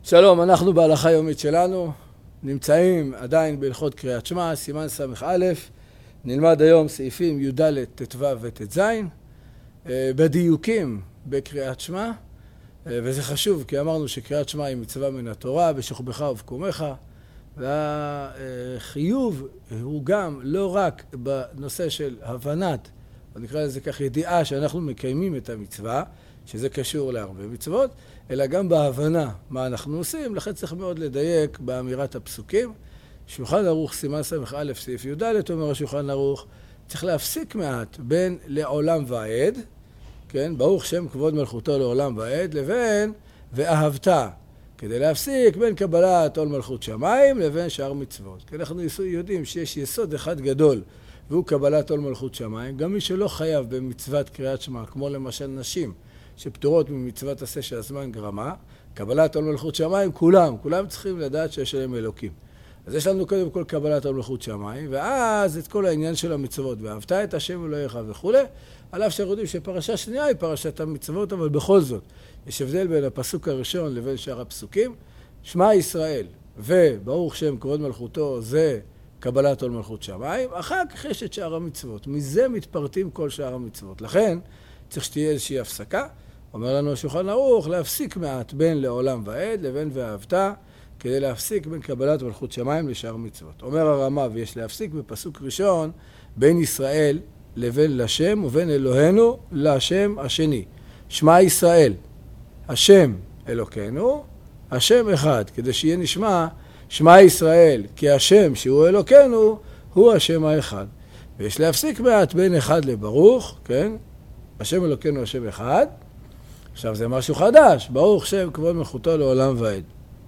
שלום, אנחנו בהלכה יומית שלנו, נמצאים עדיין בהלכות קריאת שמע, סימן ס"א, נלמד היום סעיפים י"ד, ט"ו וט"ז, בדיוקים בקריאת שמע, וזה חשוב כי אמרנו שקריאת שמע היא מצווה מן התורה, בשוכבך ובקומך, והחיוב הוא גם לא רק בנושא של הבנת, או נקרא לזה כך ידיעה שאנחנו מקיימים את המצווה, שזה קשור להרבה מצוות, אלא גם בהבנה מה אנחנו עושים. לכן צריך מאוד לדייק באמירת הפסוקים. שולחן ערוך סימן ס"א סעיף י"ד אומר השולחן ערוך, צריך להפסיק מעט בין לעולם ועד, כן, ברוך שם כבוד מלכותו לעולם ועד, לבין ואהבת, כדי להפסיק בין קבלת עול מלכות שמיים לבין שאר מצוות. כי אנחנו יודעים שיש יסוד אחד גדול, והוא קבלת עול מלכות שמיים. גם מי שלא חייב במצוות קריאת שמע, כמו למשל נשים שפטורות ממצוות עשה של הזמן גרמה, קבלת עול מלכות שמיים, כולם צריכים לדעת שיש להם אלוקים. אז יש לנו קודם כל קבלת עול מלכות שמיים, ואז את כל העניין של המצוות, ואהבת את השם אלוהיך וכו'. על אף שאנחנו יודעים שפרשה שנייה היא פרשת המצוות, אבל בכל זאת יש הבדל בין הפסוק הראשון לבין שאר הפסוקים. שמע ישראל וברוך שם כבוד מלכותו זה קבלת עול מלכות שמיים, אחר כך יש את שאר המצוות. מזה מתפרטים כל שאר המצוות. לכן צריך שתהיה איזושהי הפסקה. אומר לנו השולחן ערוך להפסיק מעט בין לעולם ועד לבין ואהבת, כדי להפסיק בין קבלת מלכות שמיים לשאר מצוות. אומר הרמ"א, ויש להפסיק בפסוק ראשון בין ישראל לבין לשם ובין אלוהינו לשם השני. שמע ישראל, השם אלוקינו, השם אחד, כדי שיהיה נשמע שמע ישראל, כי השם שהוא אלוקינו הוא השם האחד. ויש להפסיק מעט בין אחד לברוך, כן? השם אלוקינו השם אחד. עכשיו זה משהו חדש, ברוך שם כבוד מלכותו לעולם ועד.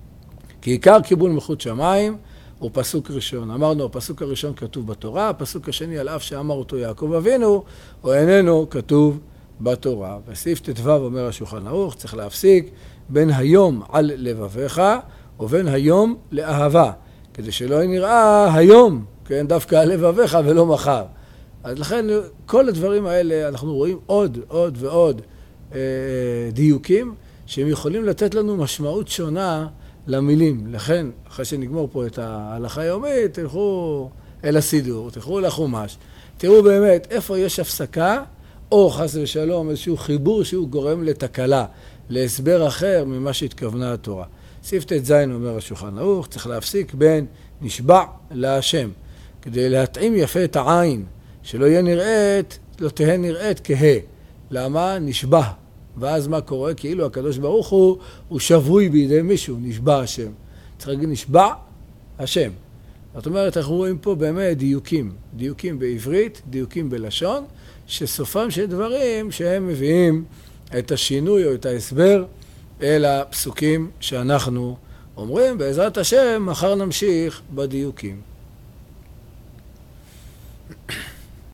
כי עיקר קיבול מלכות שמיים הוא פסוק ראשון. אמרנו, הפסוק הראשון כתוב בתורה, הפסוק השני על אף שאמר אותו יעקב אבינו, או איננו כתוב בתורה. בסעיף ט"ו אומר השולחן ערוך, צריך להפסיק בין היום על לבביך ובין היום לאהבה, כדי שלא נראה היום, כן, דווקא על לבביך ולא מחר. אז לכן כל הדברים האלה אנחנו רואים עוד ועוד דיוקים שהם יכולים לתת לנו משמעות שונה למילים. לכן אחרי שנגמור פה את ההלכה היומית, תלכו אל הסידור, תלכו אל החומש, תראו באמת איפה יש הפסקה או חס ושלום איזשהו חיבור שהוא גורם לתקלה, להסבר אחר ממה שהתכוונה התורה. סעיף ט"ז אומר השולחן ערוך, צריך להפסיק בין נשבע להשם, כדי להתאים יפה את העין, שלא יהיה נראית, לא תהיה נראית כהה. למה? נשבע. ואז מה קורה? כאילו הקדוש ברוך הוא שבוי בידי מישהו, נשבע השם. צריך להגיד נשבע השם. זאת אומרת, אנחנו רואים פה באמת דיוקים בעברית, דיוקים בלשון, שסופם של דברים שהם מביאים את השינוי או את ההסבר אל הפסוקים שאנחנו אומרים. בעזרת השם, מחר נמשיך בדיוקים.